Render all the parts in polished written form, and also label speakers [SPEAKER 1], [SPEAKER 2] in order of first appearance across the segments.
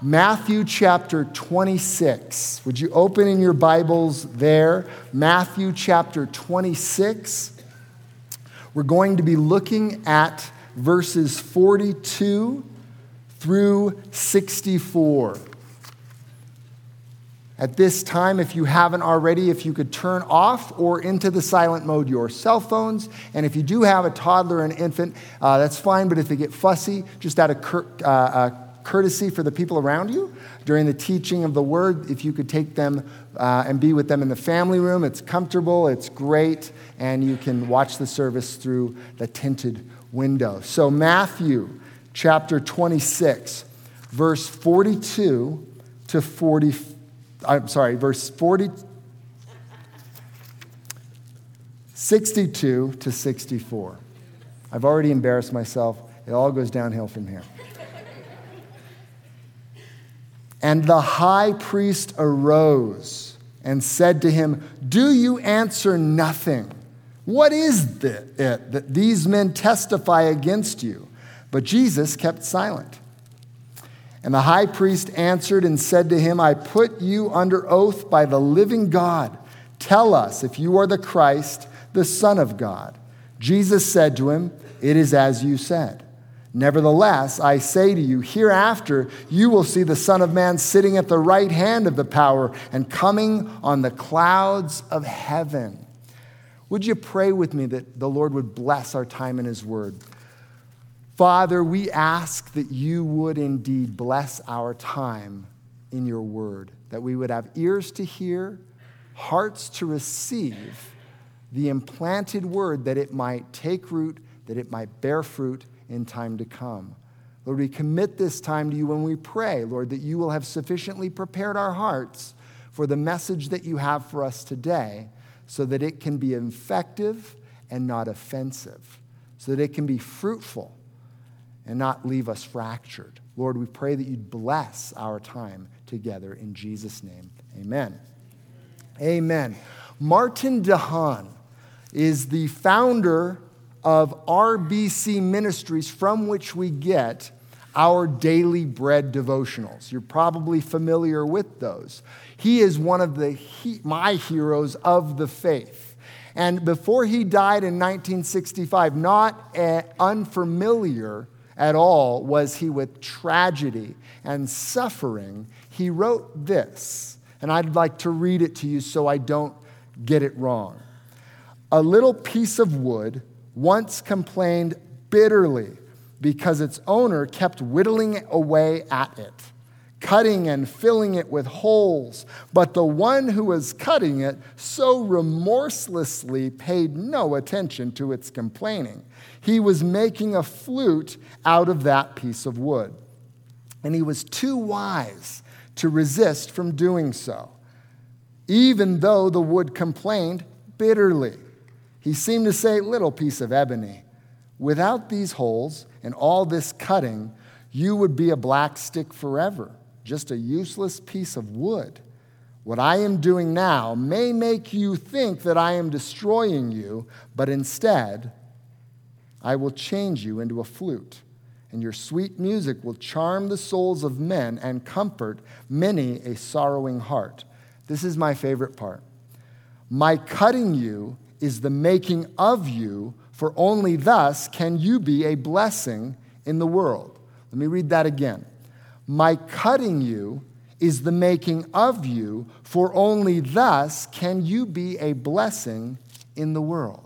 [SPEAKER 1] Matthew chapter 26. Would you open in your Bibles there? Matthew chapter 26. We're going to be looking at verses 42 through 64. At this time, if you haven't already, if you could turn off or into the silent mode your cell phones. And if you do have a toddler and infant, that's fine. But if they get fussy, just out of courtesy for the people around you during the teaching of the word, if you could take them and be with them in the family room. It's comfortable, it's great, and you can watch the service through the tinted window. So Matthew chapter 26, verse 42 to 44. Verse 62 to 64. I've already embarrassed myself. It all goes downhill from here. And the high priest arose and said to him, "Do you answer nothing? What is it that these men testify against you?" But Jesus kept silent. And the high priest answered and said to him, "I put you under oath by the living God. Tell us if you are the Christ, the Son of God." Jesus said to him, "It is as you said. Nevertheless, I say to you, hereafter you will see the Son of Man sitting at the right hand of the power and coming on the clouds of heaven." Would you pray with me that the Lord would bless our time in his word? Father, we ask that you would indeed bless our time in your word, that we would have ears to hear, hearts to receive the implanted word, that it might take root, that it might bear fruit in time to come. Lord, we commit this time to you when we pray, Lord, that you will have sufficiently prepared our hearts for the message that you have for us today, so that it can be effective and not offensive, so that it can be fruitful and not leave us fractured. Lord, we pray that you'd bless our time together in Jesus' name. Amen. Amen. Martin DeHaan is the founder of RBC Ministries, from which we get our Daily Bread devotionals. You're probably familiar with those. He is one of my heroes of the faith. And before he died in 1965, not unfamiliar at all was he with tragedy and suffering, he wrote this, and I'd like to read it to you so I don't get it wrong. "A little piece of wood once complained bitterly because its owner kept whittling away at it, cutting and filling it with holes, but the one who was cutting it so remorselessly paid no attention to its complaining. He was making a flute out of that piece of wood, and he was too wise to resist from doing so, even though the wood complained bitterly. He seemed to say, 'Little piece of ebony, without these holes and all this cutting, you would be a black stick forever, just a useless piece of wood. What I am doing now may make you think that I am destroying you, but instead, I will change you into a flute, and your sweet music will charm the souls of men and comfort many a sorrowing heart.' This is my favorite part. 'My cutting you is the making of you, for only thus can you be a blessing in the world.'" Let me read that again. "My cutting you is the making of you, for only thus can you be a blessing in the world."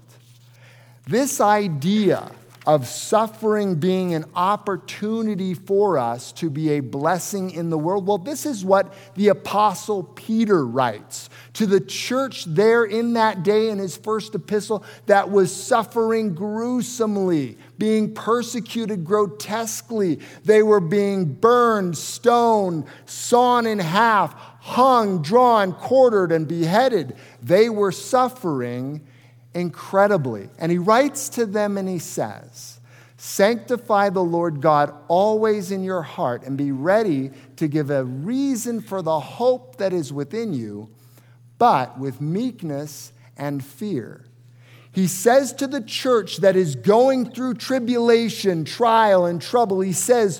[SPEAKER 1] This idea of suffering being an opportunity for us to be a blessing in the world, well, this is what the Apostle Peter writes to the church there in that day in his first epistle that was suffering gruesomely, being persecuted grotesquely. They were being burned, stoned, sawn in half, hung, drawn, quartered, and beheaded. They were suffering incredibly. And he writes to them and he says, "Sanctify the Lord God always in your heart, and be ready to give a reason for the hope that is within you, but with meekness and fear." He says to the church that is going through tribulation, trial, and trouble, he says,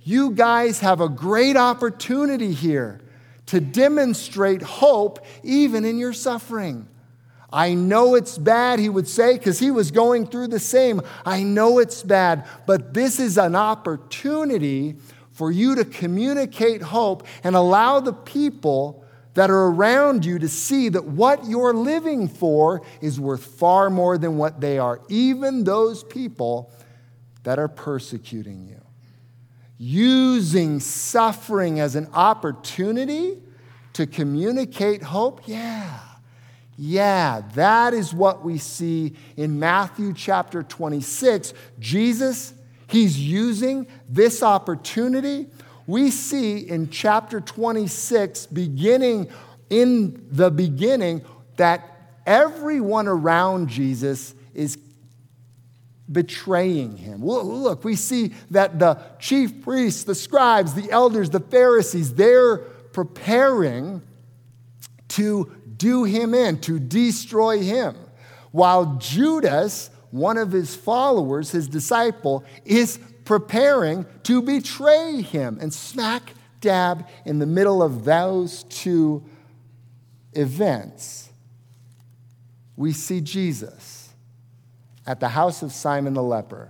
[SPEAKER 1] you guys have a great opportunity here to demonstrate hope even in your suffering. I know it's bad, he would say, because he was going through the same. I know it's bad, but this is an opportunity for you to communicate hope and allow the people that are around you to see that what you're living for is worth far more than what they are, even those people that are persecuting you. Using suffering as an opportunity to communicate hope, yeah, that is what we see in Matthew chapter 26. Jesus, he's using this opportunity. We see in chapter 26, beginning in the beginning, that everyone around Jesus is betraying him. Look, we see that the chief priests, the scribes, the elders, the Pharisees, they're preparing to do him in, to destroy him. While Judas, one of his followers, his disciple, is preparing to betray him. And smack dab in the middle of those two events, we see Jesus at the house of Simon the leper.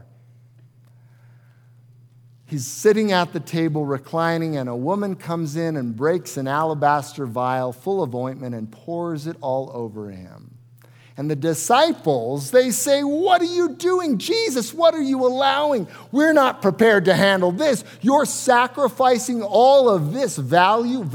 [SPEAKER 1] He's sitting at the table reclining, and a woman comes in and breaks an alabaster vial full of ointment and pours it all over him. And the disciples, they say, "What are you doing? Jesus, what are you allowing? We're not prepared to handle this. You're sacrificing all of this value.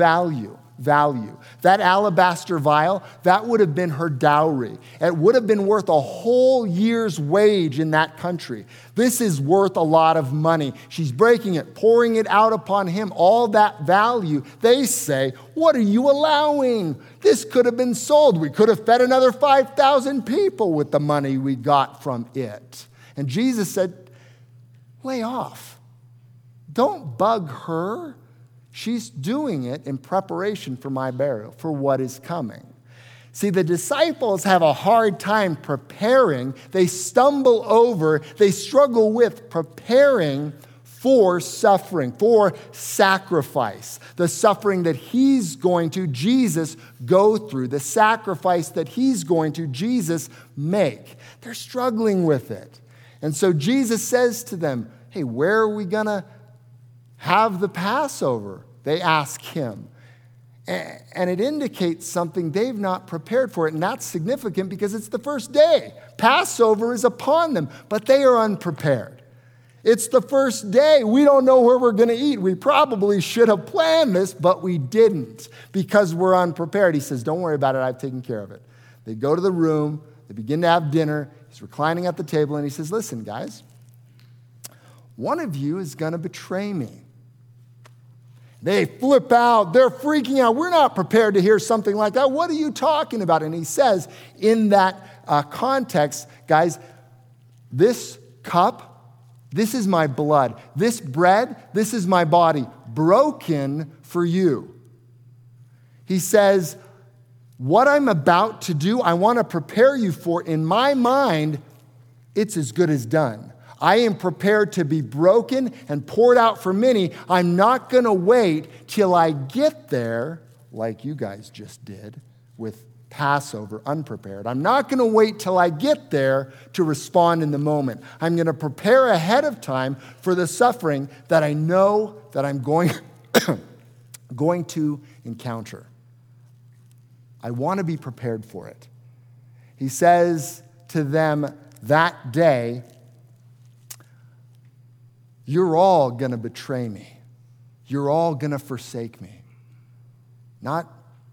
[SPEAKER 1] That alabaster vial, that would have been her dowry. It would have been worth a whole year's wage in that country. This is worth a lot of money. She's breaking it, pouring it out upon him, all that value." They say, "What are you allowing? This could have been sold. We could have fed another 5,000 people with the money we got from it." And Jesus said, "Lay off. Don't bug her. She's doing it in preparation for my burial, for what is coming." See, the disciples have a hard time preparing. They stumble over, they struggle with preparing for suffering, for sacrifice. The suffering that he's going to, Jesus, go through. The sacrifice that he's going to, Jesus, make. They're struggling with it. And so Jesus says to them, "Hey, where are we going to have the Passover?" They ask him. And it indicates something they've not prepared for it. And that's significant because it's the first day. Passover is upon them, but they are unprepared. It's the first day. We don't know where we're going to eat. We probably should have planned this, but we didn't because we're unprepared. He says, "Don't worry about it. I've taken care of it." They go to the room. They begin to have dinner. He's reclining at the table, and he says, "Listen, guys, one of you is going to betray me." They flip out. They're freaking out. "We're not prepared to hear something like that. What are you talking about?" And he says in that context, "Guys, this cup, this is my blood. This bread, this is my body, broken for you." He says, "What I'm about to do, I want to prepare you for. In my mind, it's as good as done. I am prepared to be broken and poured out for many. I'm not going to wait till I get there, like you guys just did with Passover, unprepared. I'm not going to wait till I get there to respond in the moment. I'm going to prepare ahead of time for the suffering that I know that I'm going to encounter. I want to be prepared for it." He says to them that day, "You're all going to betray me. You're all going to forsake me. Not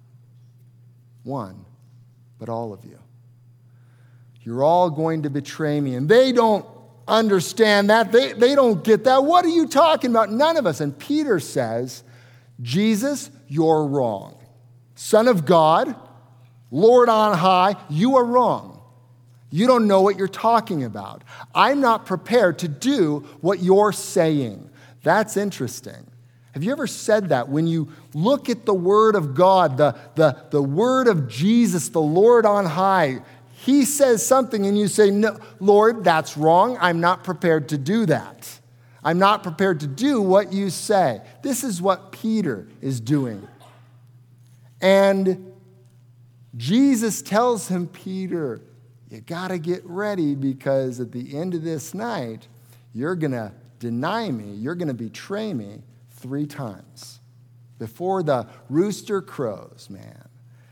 [SPEAKER 1] one, but all of you. You're all going to betray me." And they don't understand that. They don't get that. "What are you talking about?" None of us. And Peter says, "Jesus, you're wrong. Son of God, Lord on high, you are wrong. You don't know what you're talking about. I'm not prepared to do what you're saying." That's interesting. Have you ever said that? When you look at the Word of God, the Word of Jesus, the Lord on high, he says something and you say, "No, Lord, that's wrong. I'm not prepared to do that. I'm not prepared to do what you say. This is what Peter is doing. And Jesus tells him, Peter, you got to get ready because at the end of this night, you're going to deny me. You're going to betray me 3 times before the rooster crows, man.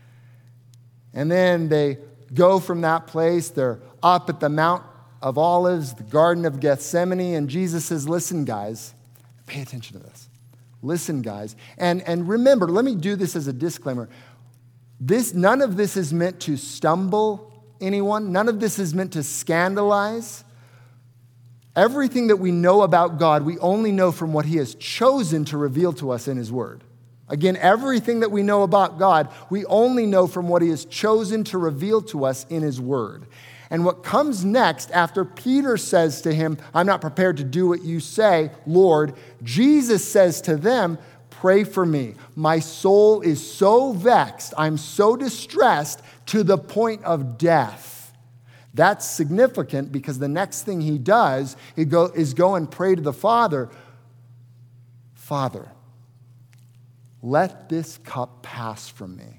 [SPEAKER 1] And then they go from that place. They're up at the Mount of Olives, the Garden of Gethsemane, and Jesus says, listen, guys, pay attention to this. Listen, guys. And remember, let me do this as a disclaimer. None of this is meant to stumble anyone. None of this is meant to scandalize. Everything that we know about God, we only know from what he has chosen to reveal to us in his word. Again, everything that we know about God, we only know from what he has chosen to reveal to us in his word. And what comes next after Peter says to him, I'm not prepared to do what you say, Lord, Jesus says to them, pray for me. My soul is so vexed, I'm so distressed to the point of death. That's significant because the next thing he does is go and pray to the Father. Father, let this cup pass from me.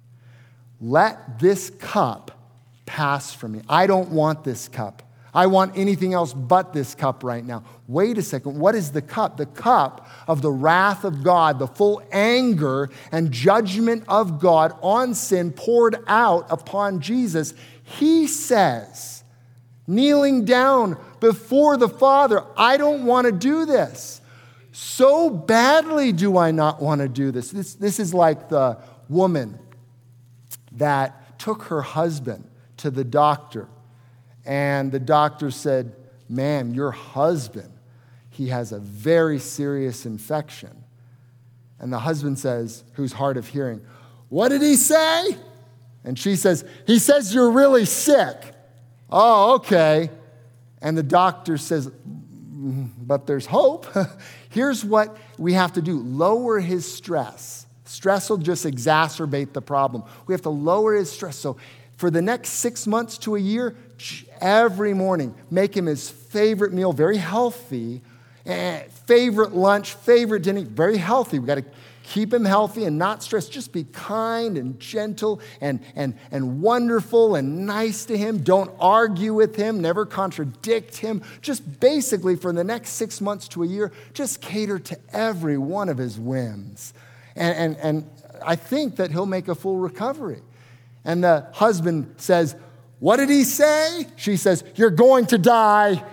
[SPEAKER 1] Let this cup pass from me. I don't want this cup. I want anything else but this cup right now. Wait a second. What is the cup? The cup of the wrath of God, the full anger and judgment of God on sin poured out upon Jesus. He says, kneeling down before the Father, I don't want to do this. So badly do I not want to do this. This is like the woman that took her husband to the doctor. And the doctor said, ma'am, your husband, he has a very serious infection. And the husband says, who's hard of hearing, what did he say? And she says, he says you're really sick. Oh, okay. And the doctor says, but there's hope. Here's what we have to do. Lower his stress. Stress will just exacerbate the problem. We have to lower his stress. So for the next 6 months to a year, every morning, make him his favorite meal, very healthy, favorite lunch, favorite dinner, very healthy. We've got to keep him healthy and not stressed. Just be kind and gentle and wonderful and nice to him. Don't argue with him. Never contradict him. Just basically for the next 6 months to a year, just cater to every one of his whims. And I think that he'll make a full recovery. And the husband says, what did he say? She says, you're going to die.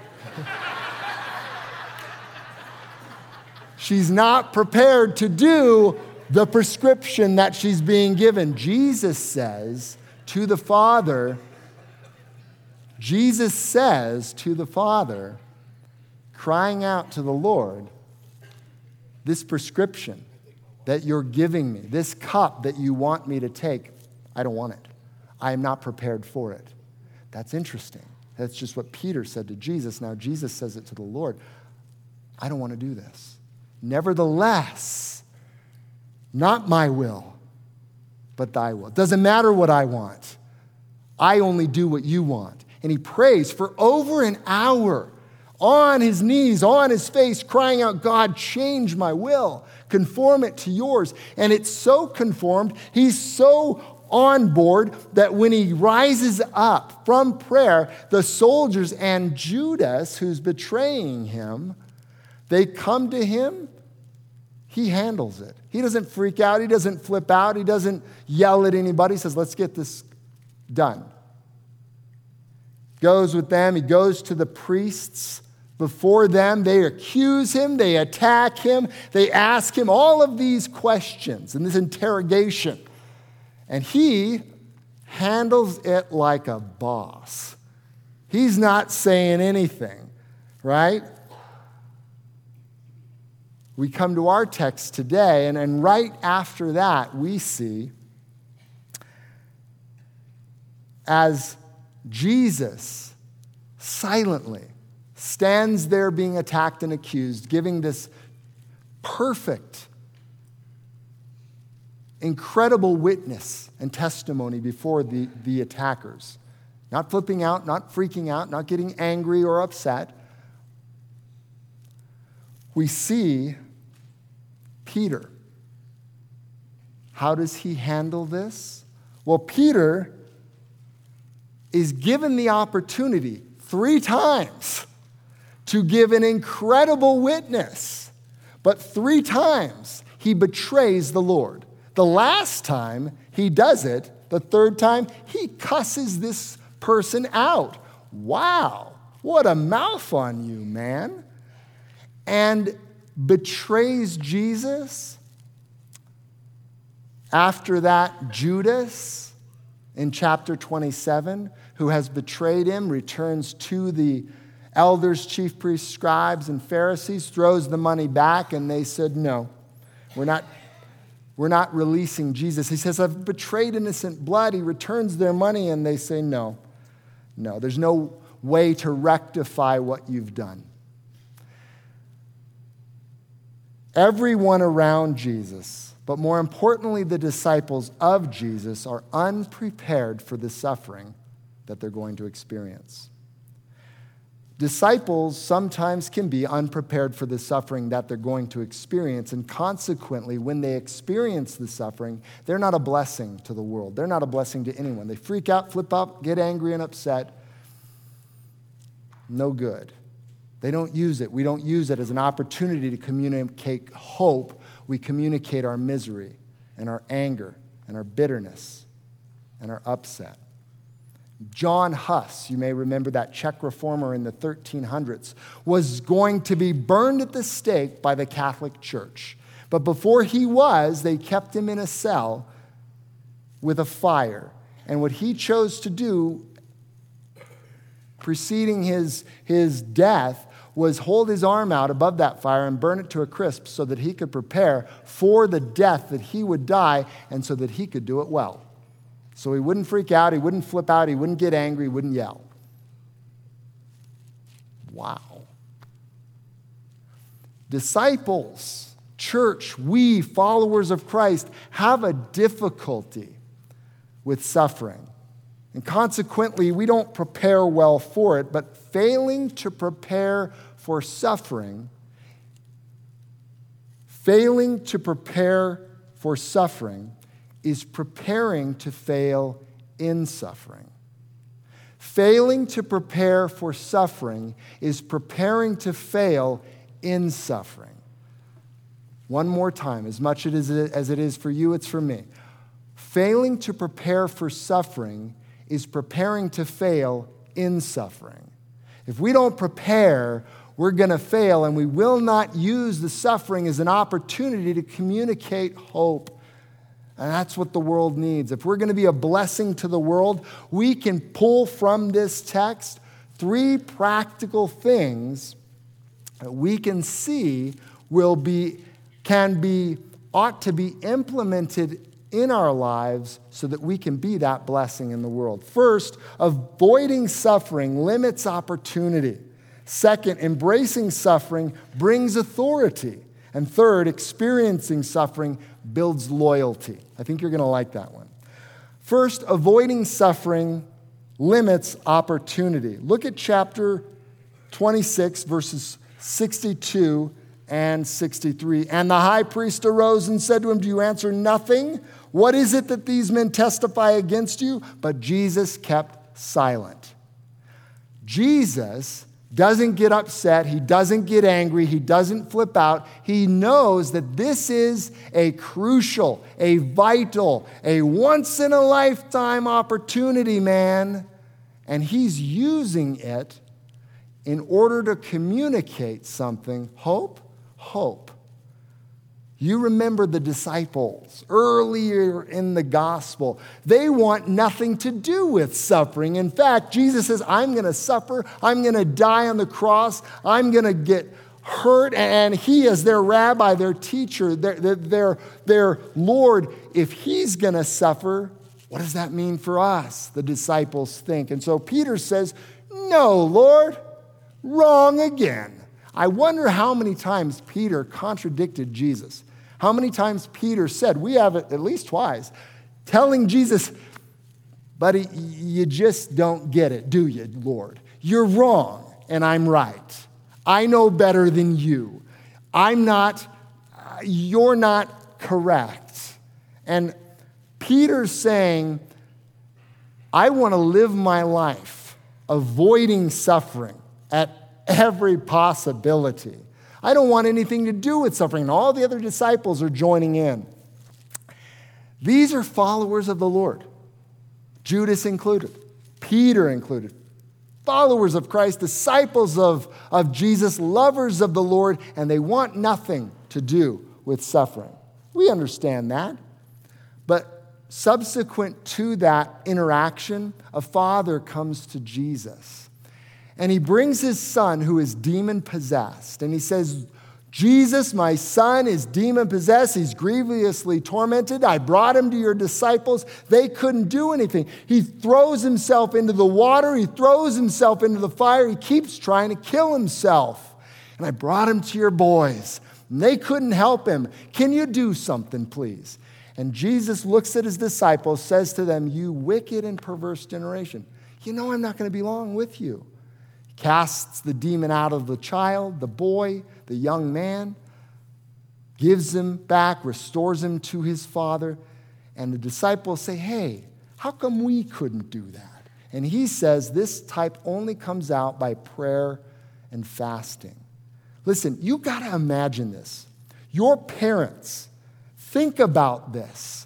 [SPEAKER 1] She's not prepared to do the prescription that she's being given. Jesus says to the Father, crying out to the Lord, this prescription that you're giving me, this cup that you want me to take, I don't want it. I am not prepared for it. That's interesting. That's just what Peter said to Jesus. Now Jesus says it to the Lord. I don't want to do this. Nevertheless, not my will, but thy will. It doesn't matter what I want. I only do what you want. And he prays for over an hour on his knees, on his face, crying out, God, change my will. Conform it to yours. And it's so conformed, he's so on board that when he rises up from prayer, the soldiers and Judas, who's betraying him, they come to him. He handles it. He doesn't freak out. He doesn't flip out. He doesn't yell at anybody. He says, let's get this done. Goes with them. He goes to the priests. Before them, they accuse him. They attack him. They ask him all of these questions in this interrogation. And he handles it like a boss. He's not saying anything, right? We come to our text today, and right after that, we see as Jesus silently stands there being attacked and accused, giving this perfect, incredible witness and testimony before the attackers. Not flipping out, not freaking out, not getting angry or upset. we see Peter. How does he handle this? Well, Peter is given the opportunity 3 times to give an incredible witness, but 3 times he betrays the Lord. The last time he does it, the 3rd time, he cusses this person out. Wow, what a mouth on you, man. And betrays Jesus. After that, Judas, in chapter 27, who has betrayed him, returns to the elders, chief priests, scribes, and Pharisees, throws the money back, and they said, no, we're not releasing Jesus. He says, I've betrayed innocent blood. He returns their money, and they say, no, there's no way to rectify what you've done. Everyone around Jesus, but more importantly, the disciples of Jesus, are unprepared for the suffering that they're going to experience. Disciples sometimes can be unprepared for the suffering that they're going to experience, and consequently, when they experience the suffering, they're not a blessing to the world. They're not a blessing to anyone. They freak out, flip out, get angry and upset. No good. They don't use it. We don't use it as an opportunity to communicate hope. We communicate our misery and our anger and our bitterness and our upset. John Huss, you may remember that Czech reformer in the 1300s, was going to be burned at the stake by the Catholic Church. But before he was, they kept him in a cell with a fire. And what he chose to do, preceding his death, was hold his arm out above that fire and burn it to a crisp so that he could prepare for the death that he would die and so that he could do it well. So he wouldn't freak out, he wouldn't flip out, he wouldn't get angry, he wouldn't yell. Wow. Disciples, church, we, followers of Christ, have a difficulty with suffering. And consequently, we don't prepare well for it, but failing to prepare for suffering, is preparing to fail in suffering. Failing to prepare for suffering is preparing to fail in suffering. One more time, as much as it is for you, it's for me. Failing to prepare for suffering is preparing to fail in suffering. If we don't prepare, we're going to fail, and we will not use the suffering as an opportunity to communicate hope. And that's what the world needs. If we're going to be a blessing to the world, we can pull from this text 3 practical things that we can see ought to be implemented in our lives so that we can be that blessing in the world. First, avoiding suffering limits opportunity. Second, embracing suffering brings authority. And third, experiencing suffering builds loyalty. I think you're going to like that one. First, avoiding suffering limits opportunity. Look at chapter 26, verses 62 and 63. And the high priest arose and said to him, do you answer nothing? What is it that these men testify against you? But Jesus kept silent. Jesus doesn't get upset. He doesn't get angry. He doesn't flip out. He knows that this is a crucial, a vital, a once-in-a-lifetime opportunity, man. And he's using it in order to communicate something. Hope. You remember the disciples earlier in the gospel. They want nothing to do with suffering. In fact, Jesus says, I'm going to suffer. I'm going to die on the cross. I'm going to get hurt. And he, as their rabbi, their teacher, their Lord, if he's going to suffer, what does that mean for us? The disciples think. And so Peter says, no, Lord, wrong again. I wonder how many times Peter contradicted Jesus. How many times Peter said, we have it at least twice, telling Jesus, buddy, you just don't get it, do you, Lord? You're wrong, and I'm right. I know better than you. you're not correct. And Peter's saying, I want to live my life avoiding suffering at every possibility. I don't want anything to do with suffering. And all the other disciples are joining in. These are followers of the Lord, Judas included, Peter included. Followers of Christ, disciples of Jesus, lovers of the Lord, and they want nothing to do with suffering. We understand that. But subsequent to that interaction, a father comes to Jesus. And he brings his son who is demon-possessed. And he says, Jesus, my son, is demon-possessed. He's grievously tormented. I brought him to your disciples. They couldn't do anything. He throws himself into the water. He throws himself into the fire. He keeps trying to kill himself. And I brought him to your boys. And they couldn't help him. Can you do something, please? And Jesus looks at his disciples, says to them, you wicked and perverse generation, you know I'm not going to be long with you. He casts the demon out of the child, the boy, the young man, gives him back, restores him to his father. And the disciples say, hey, how come we couldn't do that? And he says this type only comes out by prayer and fasting. Listen, you got to imagine this. Your parents, think about this.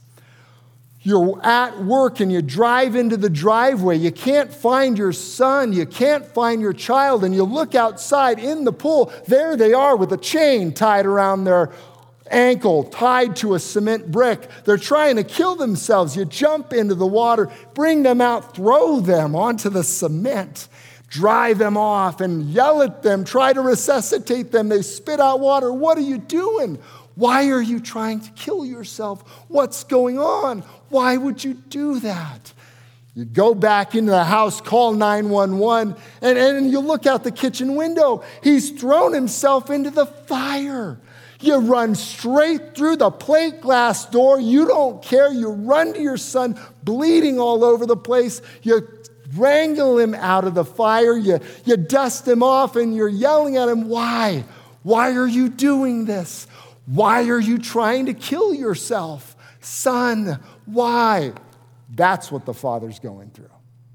[SPEAKER 1] You're at work and you drive into the driveway. You can't find your son. You can't find your child. And you look outside in the pool. There they are with a chain tied around their ankle, tied to a cement brick. They're trying to kill themselves. You jump into the water, bring them out, throw them onto the cement, drive them off and yell at them, try to resuscitate them. They spit out water. What are you doing? Why are you trying to kill yourself? What's going on? Why would you do that? You go back into the house, call 911, and you look out the kitchen window. He's thrown himself into the fire. You run straight through the plate glass door. You don't care. You run to your son, bleeding all over the place. You wrangle him out of the fire. You dust him off, and you're yelling at him. Why? Why are you doing this? Why are you trying to kill yourself? Son, why? That's what the Father's going through.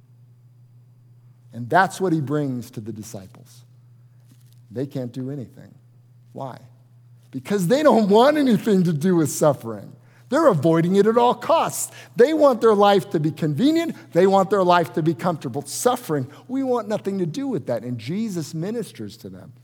[SPEAKER 1] And that's what he brings to the disciples. They can't do anything. Why? Because they don't want anything to do with suffering. They're avoiding it at all costs. They want their life to be convenient. They want their life to be comfortable. Suffering, we want nothing to do with that. And Jesus ministers to them.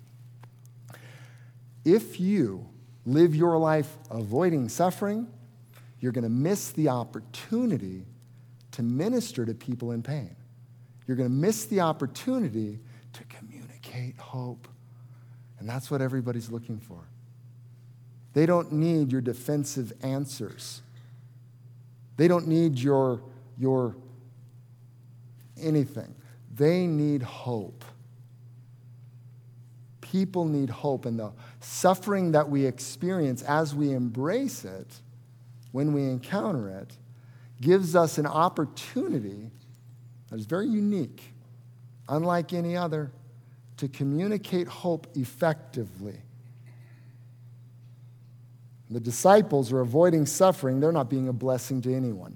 [SPEAKER 1] If you live your life avoiding suffering, you're going to miss the opportunity to minister to people in pain. You're going to miss the opportunity to communicate hope. And that's what everybody's looking for. They don't need your defensive answers. They don't need your anything. They need hope. People need hope, and the suffering that we experience as we embrace it, when we encounter it, gives us an opportunity that is very unique, unlike any other, to communicate hope effectively. The disciples are avoiding suffering. They're not being a blessing to anyone.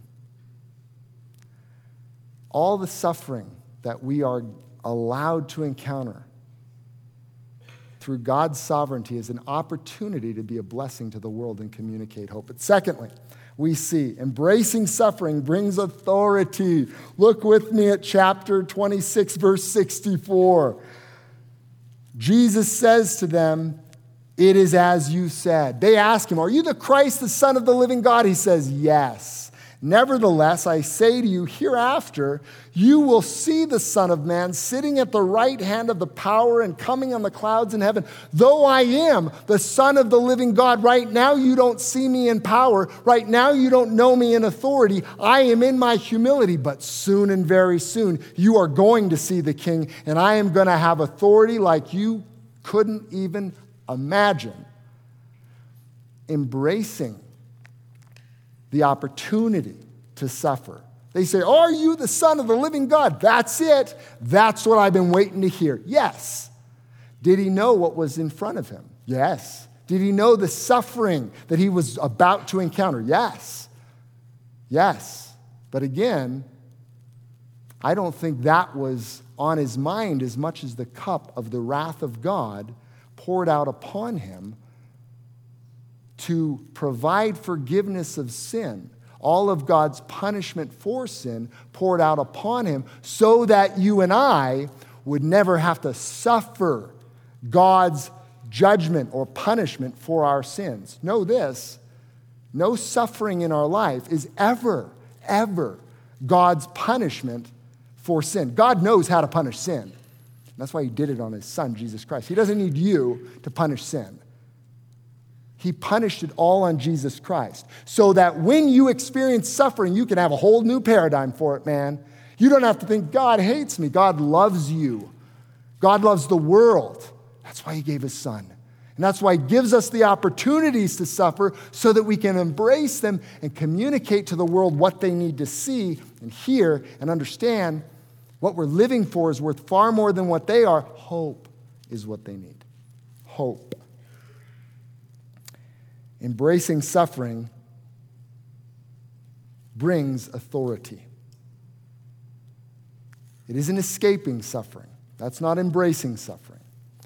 [SPEAKER 1] All the suffering that we are allowed to encounter through God's sovereignty is an opportunity to be a blessing to the world and communicate hope. But secondly, we see embracing suffering brings authority. Look with me at chapter 26, verse 64. Jesus says to them, it is as you said. They ask him, are you the Christ, the Son of the living God? He says, yes. Nevertheless, I say to you, hereafter, you will see the Son of Man sitting at the right hand of the power and coming on the clouds in heaven. Though I am the Son of the living God, right now you don't see me in power. Right now you don't know me in authority. I am in my humility, but soon and very soon you are going to see the King, and I am going to have authority like you couldn't even imagine. Embracing the opportunity to suffer. They say, are you the Son of the living God? That's it. That's what I've been waiting to hear. Yes. Did he know what was in front of him? Yes. Did he know the suffering that he was about to encounter? Yes. Yes. But again, I don't think that was on his mind as much as the cup of the wrath of God poured out upon him to provide forgiveness of sin. All of God's punishment for sin poured out upon him so that you and I would never have to suffer God's judgment or punishment for our sins. Know this, no suffering in our life is ever God's punishment for sin. God knows how to punish sin. That's why he did it on his son, Jesus Christ. He doesn't need you to punish sin. He punished it all on Jesus Christ so that when you experience suffering, you can have a whole new paradigm for it, man. You don't have to think, God hates me. God loves you. God loves the world. That's why he gave his son. And that's why he gives us the opportunities to suffer so that we can embrace them and communicate to the world what they need to see and hear and understand. What we're living for is worth far more than what they are. Hope is what they need. Hope. Embracing suffering brings authority. It isn't escaping suffering. That's not embracing suffering.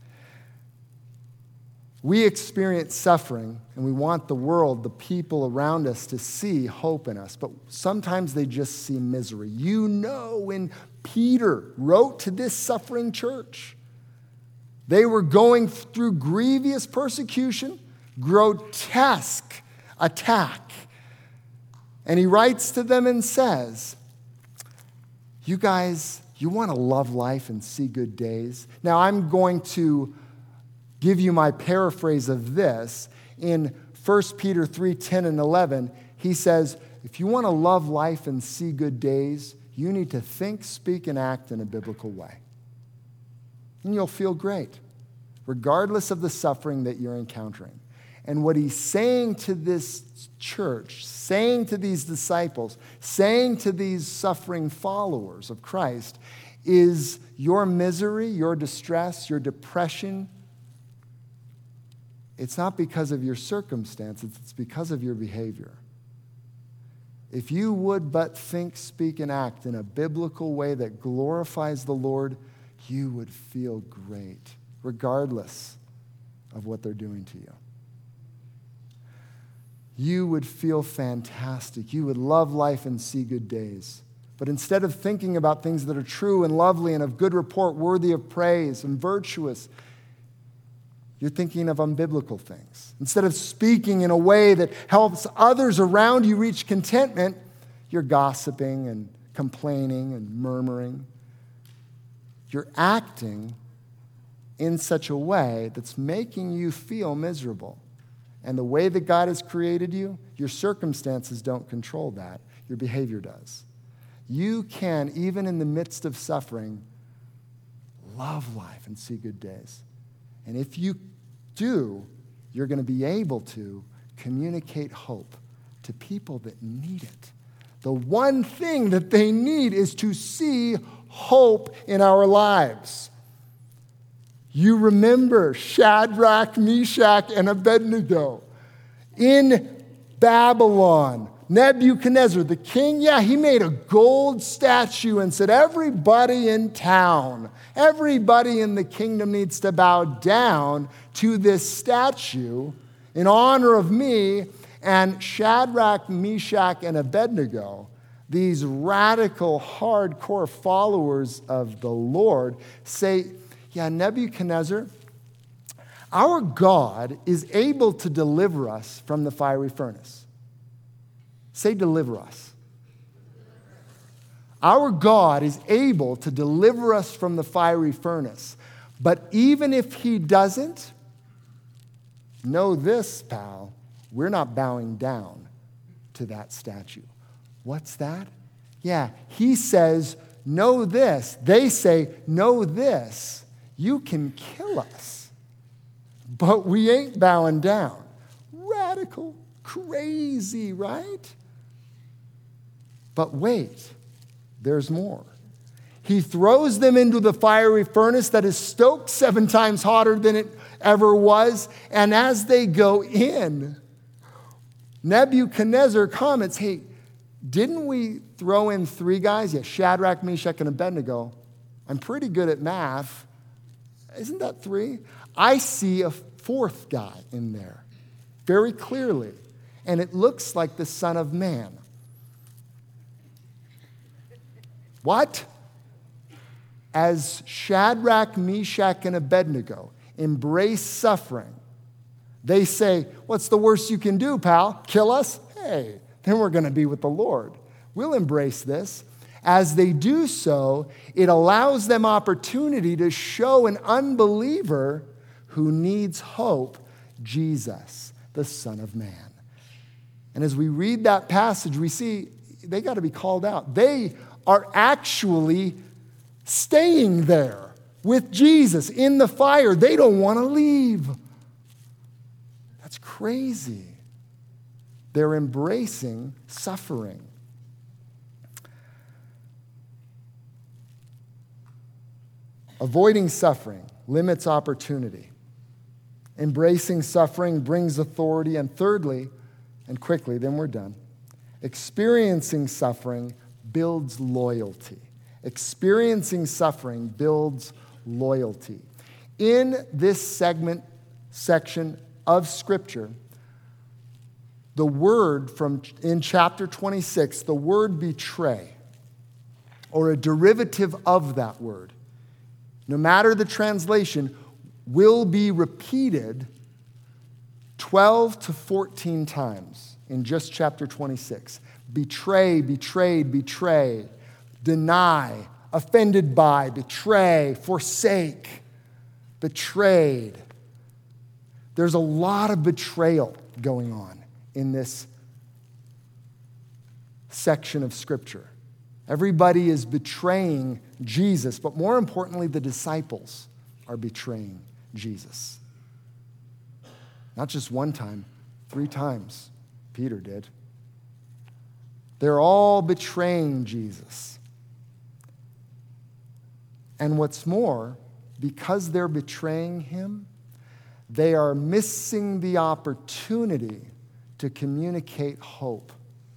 [SPEAKER 1] We experience suffering, and we want the world, the people around us, to see hope in us. But sometimes they just see misery. You know, when Peter wrote to this suffering church, they were going through grievous persecution, grotesque attack. And he writes to them and says, you guys, you want to love life and see good days? Now, I'm going to give you my paraphrase of this. In 1 Peter 3:10 and 11, he says, if you want to love life and see good days, you need to think, speak, and act in a biblical way. And you'll feel great, regardless of the suffering that you're encountering. And what he's saying to this church, saying to these disciples, saying to these suffering followers of Christ, is your misery, your distress, your depression, it's not because of your circumstances, it's because of your behavior. If you would but think, speak, and act in a biblical way that glorifies the Lord, you would feel great, regardless of what they're doing to you. You would feel fantastic. You would love life and see good days. But instead of thinking about things that are true and lovely and of good report, worthy of praise and virtuous, you're thinking of unbiblical things. Instead of speaking in a way that helps others around you reach contentment, you're gossiping and complaining and murmuring. You're acting in such a way that's making you feel miserable. And the way that God has created you, your circumstances don't control that. Your behavior does. You can, even in the midst of suffering, love life and see good days. And if you do, you're going to be able to communicate hope to people that need it. The one thing that they need is to see hope in our lives. You remember Shadrach, Meshach, and Abednego in Babylon. Nebuchadnezzar, the king, he made a gold statue and said, everybody in town, everybody in the kingdom needs to bow down to this statue in honor of me. And Shadrach, Meshach, and Abednego, these radical, hardcore followers of the Lord, say, Nebuchadnezzar, our God is able to deliver us from the fiery furnace. Say, deliver us. Our God is able to deliver us from the fiery furnace. But even if he doesn't, know this, pal, we're not bowing down to that statue. What's that? He says, know this. They say, know this. You can kill us, but we ain't bowing down. Radical, crazy, right? But wait, there's more. He throws them into the fiery furnace that is stoked 7 times hotter than it ever was. And as they go in, Nebuchadnezzar comments, hey, didn't we throw in 3 guys? Yeah, Shadrach, Meshach, and Abednego. I'm pretty good at math. Isn't that 3? I see a 4th guy in there very clearly. And it looks like the Son of Man. What? As Shadrach, Meshach, and Abednego embrace suffering, they say, what's the worst you can do, pal? Kill us? Hey, then we're going to be with the Lord. We'll embrace this. As they do so, it allows them opportunity to show an unbeliever who needs hope, Jesus, the Son of Man. And as we read that passage, we see they got to be called out. They are actually staying there with Jesus in the fire. They don't want to leave. That's crazy. They're embracing suffering. Avoiding suffering limits opportunity. Embracing suffering brings authority. And thirdly, and quickly, then we're done, experiencing suffering builds loyalty. Experiencing suffering builds loyalty. In this section of Scripture, the word in chapter 26, the word betray, or a derivative of that word, no matter the translation, will be repeated 12 to 14 times in just chapter 26. Betray, betrayed, betray, deny, offended by, betray, forsake, betrayed. There's a lot of betrayal going on in this section of Scripture. Everybody is betraying Jesus, but more importantly, the disciples are betraying Jesus. Not just one time, 3 times Peter did. They're all betraying Jesus. And what's more, because they're betraying him, they are missing the opportunity to communicate hope.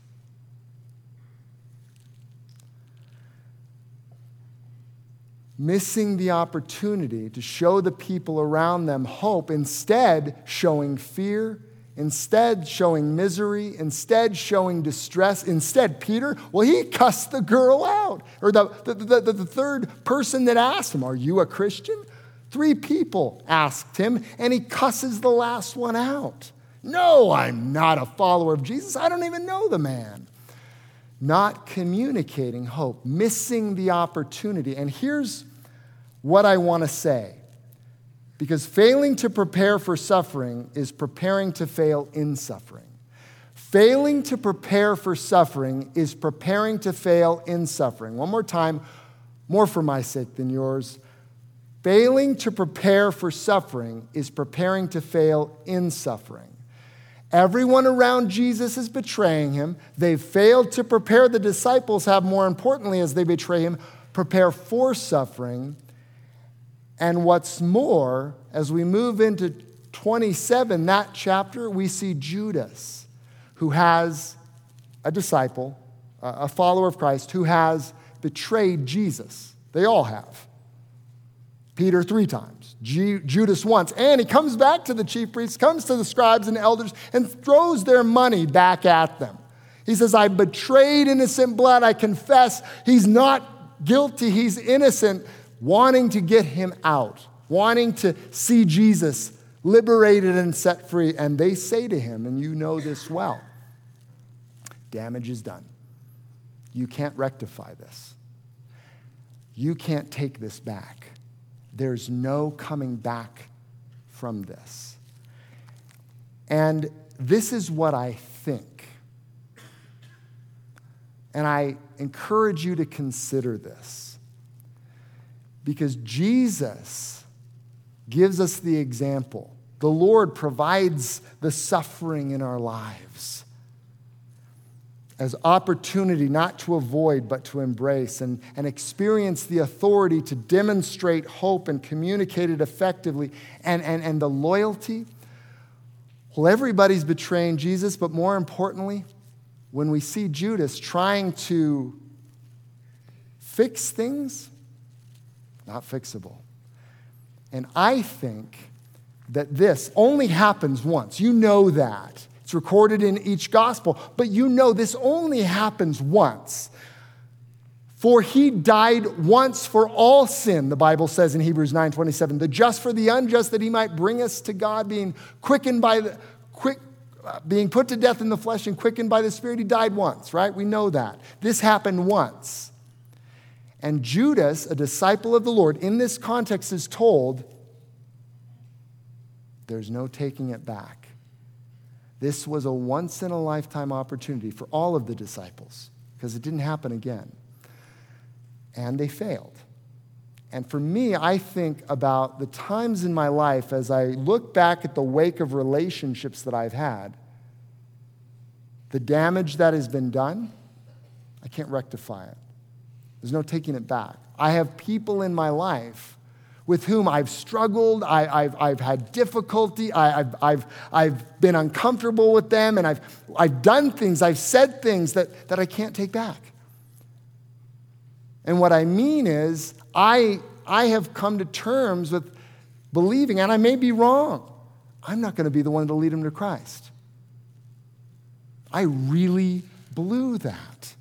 [SPEAKER 1] Missing the opportunity to show the people around them hope, instead showing fear, instead showing misery, instead showing distress. Instead, Peter, well, he cussed the girl out. Or the third person that asked him, are you a Christian? 3 people asked him, and he cusses the last one out. No, I'm not a follower of Jesus. I don't even know the man. Not communicating hope, missing the opportunity. And here's what I want to say. Because failing to prepare for suffering is preparing to fail in suffering. Failing to prepare for suffering is preparing to fail in suffering. One more time, more for my sake than yours. Failing to prepare for suffering is preparing to fail in suffering. Everyone around Jesus is betraying him. They've failed to prepare. The disciples have, more importantly, as they betray him, prepare for suffering. And what's more, as we move into 27, that chapter, we see Judas, who has a disciple, a follower of Christ, who has betrayed Jesus. They all have. Peter 3 times, Judas once. And he comes back to the chief priests, comes to the scribes and elders, and throws their money back at them. He says, I betrayed innocent blood. I confess he's not guilty, he's innocent, wanting to get him out, wanting to see Jesus liberated and set free. And they say to him, and you know this well, damage is done. You can't rectify this. You can't take this back. There's no coming back from this. And this is what I think. And I encourage you to consider this. Because Jesus gives us the example. The Lord provides the suffering in our lives. as opportunity not to avoid but to embrace, and experience the authority to demonstrate hope and communicate it effectively, and the loyalty. Well, everybody's betraying Jesus, but more importantly, when we see Judas trying to fix things, not fixable. And I think that this only happens once. You know that. It's recorded in each gospel, but you know this only happens once. For he died once for all sin, the Bible says in Hebrews 9:27, the just for the unjust, that he might bring us to God, being put to death in the flesh and quickened by the Spirit. He died once, right? We know that. This happened once. And Judas, a disciple of the Lord, in this context is told, there's no taking it back. This was a once-in-a-lifetime opportunity for all of the disciples because it didn't happen again. And they failed. And for me, I think about the times in my life as I look back at the wake of relationships that I've had, the damage that has been done, I can't rectify it. There's no taking it back. I have people in my life with whom I've struggled, I've had difficulty, I've been uncomfortable with them, and I've done things, I've said things that I can't take back. And what I mean is, I have come to terms with believing, and I may be wrong, I'm not going to be the one to lead them to Christ. I really blew that.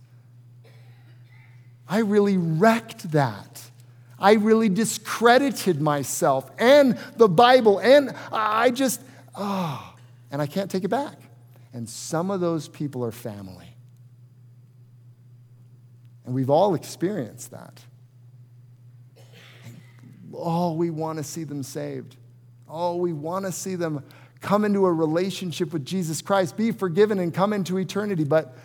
[SPEAKER 1] I really wrecked that. I really discredited myself and the Bible, and and I can't take it back. And some of those people are family. And we've all experienced that. And, we want to see them saved. We want to see them come into a relationship with Jesus Christ, be forgiven, and come into eternity. But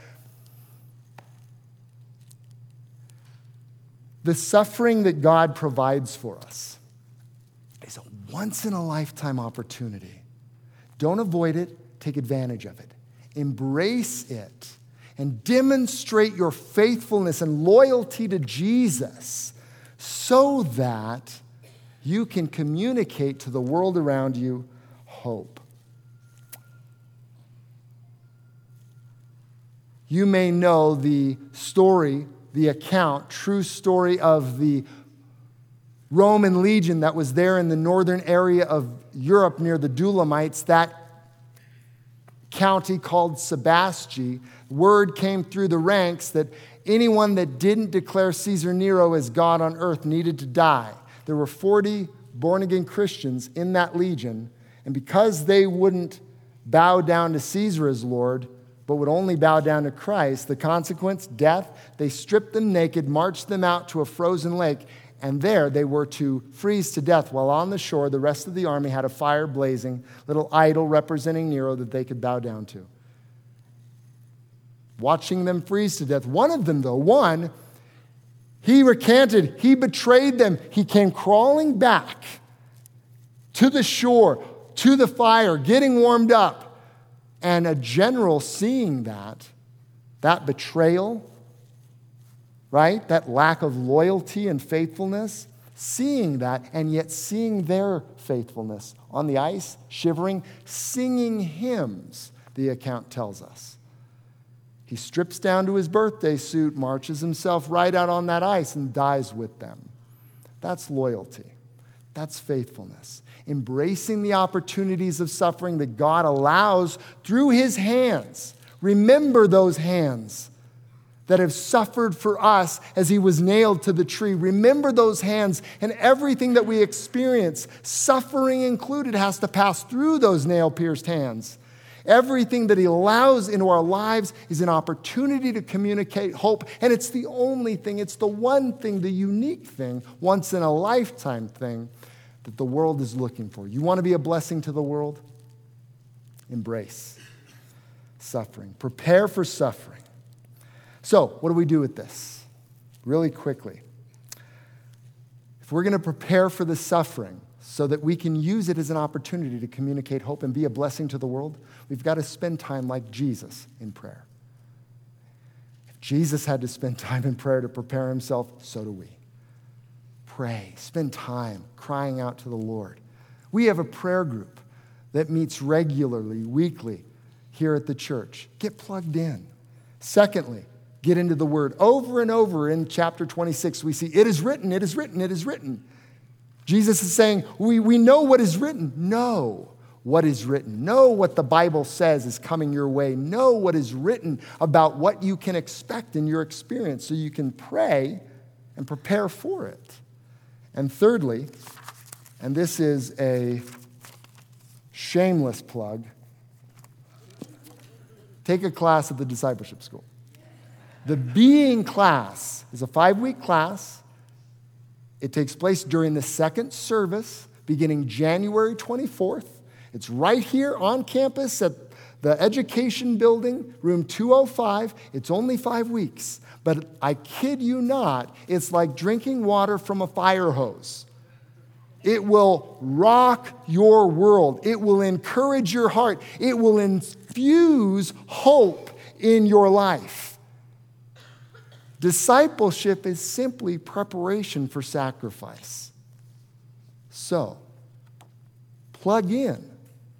[SPEAKER 1] the suffering that God provides for us is a once-in-a-lifetime opportunity. Don't avoid it. Take advantage of it. Embrace it and demonstrate your faithfulness and loyalty to Jesus so that you can communicate to the world around you hope. You may know the story, the account, true story of the Roman legion that was there in the northern area of Europe near the Dolomites, that county called Sebaste. Word came through the ranks that anyone that didn't declare Caesar Nero as God on earth needed to die. There were 40 born-again Christians in that legion, and because they wouldn't bow down to Caesar as Lord, but would only bow down to Christ, the consequence, death, they stripped them naked, marched them out to a frozen lake, and there they were to freeze to death, while on the shore the rest of the army had a fire blazing, little idol representing Nero that they could bow down to. Watching them freeze to death. One of them, though, he recanted, he betrayed them, he came crawling back to the shore, to the fire, getting warmed up. And a general seeing that betrayal, right? That lack of loyalty and faithfulness, seeing that, and yet seeing their faithfulness on the ice, shivering, singing hymns, the account tells us. He strips down to his birthday suit, marches himself right out on that ice, and dies with them. That's loyalty. That's faithfulness. Embracing the opportunities of suffering that God allows through his hands. Remember those hands that have suffered for us as he was nailed to the tree. Remember those hands, and everything that we experience, suffering included, has to pass through those nail-pierced hands. Everything that he allows into our lives is an opportunity to communicate hope, and it's the only thing, it's the one thing, the unique thing, once-in-a-lifetime thing that the world is looking for. You want to be a blessing to the world? Embrace suffering. Prepare for suffering. So, what do we do with this? Really quickly. If we're going to prepare for the suffering so that we can use it as an opportunity to communicate hope and be a blessing to the world, we've got to spend time like Jesus in prayer. Jesus had to spend time in prayer to prepare himself, so do we. Pray, spend time crying out to the Lord. We have a prayer group that meets regularly, weekly, here at the church. Get plugged in. Secondly, get into the Word. Over and over in chapter 26, we see, it is written, it is written, it is written. Jesus is saying, we know what is written. Know what is written. Know what the Bible says is coming your way. Know what is written about what you can expect in your experience so you can pray and prepare for it. And thirdly, and this is a shameless plug, take a class at the discipleship school. The Being class is a 5-week class. It takes place during the second service, beginning January 24th. It's right here on campus at the Education Building, room 205. It's only 5 weeks. But I kid you not, it's like drinking water from a fire hose. It will rock your world. It will encourage your heart. It will infuse hope in your life. Discipleship is simply preparation for sacrifice. So, plug in,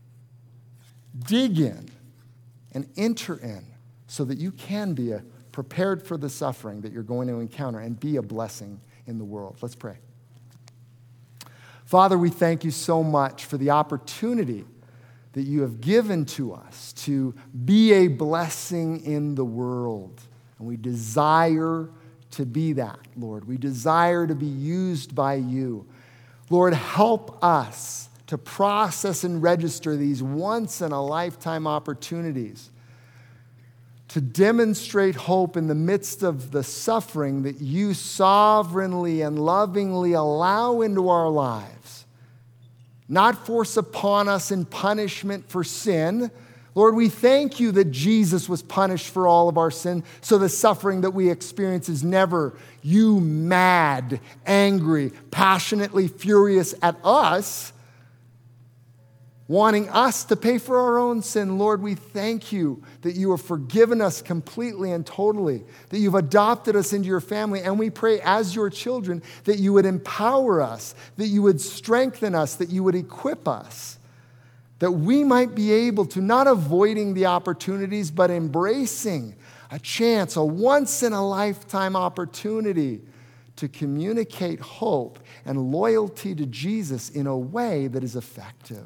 [SPEAKER 1] dig in, and enter in so that you can be prepared for the suffering that you're going to encounter and be a blessing in the world. Let's pray. Father, we thank you so much for the opportunity that you have given to us to be a blessing in the world. And we desire to be that, Lord. We desire to be used by you. Lord, help us to process and register these once-in-a-lifetime opportunities to demonstrate hope in the midst of the suffering that you sovereignly and lovingly allow into our lives. Not force upon us in punishment for sin. Lord, we thank you that Jesus was punished for all of our sin, so the suffering that we experience is never you mad, angry, passionately furious at us, wanting us to pay for our own sin. Lord, we thank you that you have forgiven us completely and totally, that you've adopted us into your family, and we pray as your children that you would empower us, that you would strengthen us, that you would equip us, that we might be able to, not avoiding the opportunities, but embracing a chance, a once-in-a-lifetime opportunity to communicate hope and loyalty to Jesus in a way that is effective,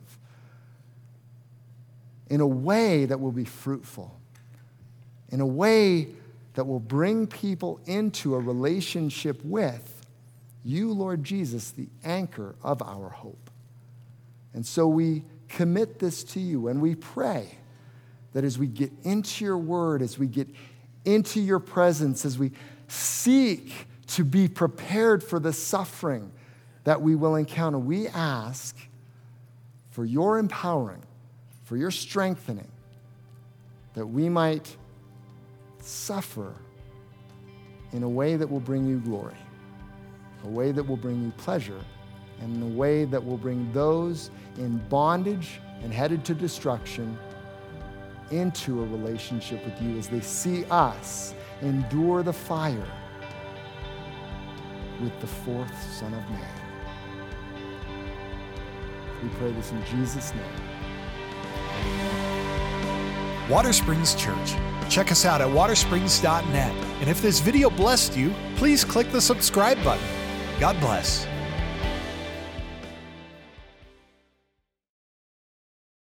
[SPEAKER 1] in a way that will be fruitful, in a way that will bring people into a relationship with you, Lord Jesus, the anchor of our hope. And so we commit this to you, and we pray that as we get into your word, as we get into your presence, as we seek to be prepared for the suffering that we will encounter, we ask for your empowering, for your strengthening, that we might suffer in a way that will bring you glory, a way that will bring you pleasure, and in a way that will bring those in bondage and headed to destruction into a relationship with you as they see us endure the fire with the fourth Son of Man. We pray this in Jesus' name.
[SPEAKER 2] Water Springs Church. Check us out at watersprings.net. And if this video blessed you, please click the subscribe button. God bless.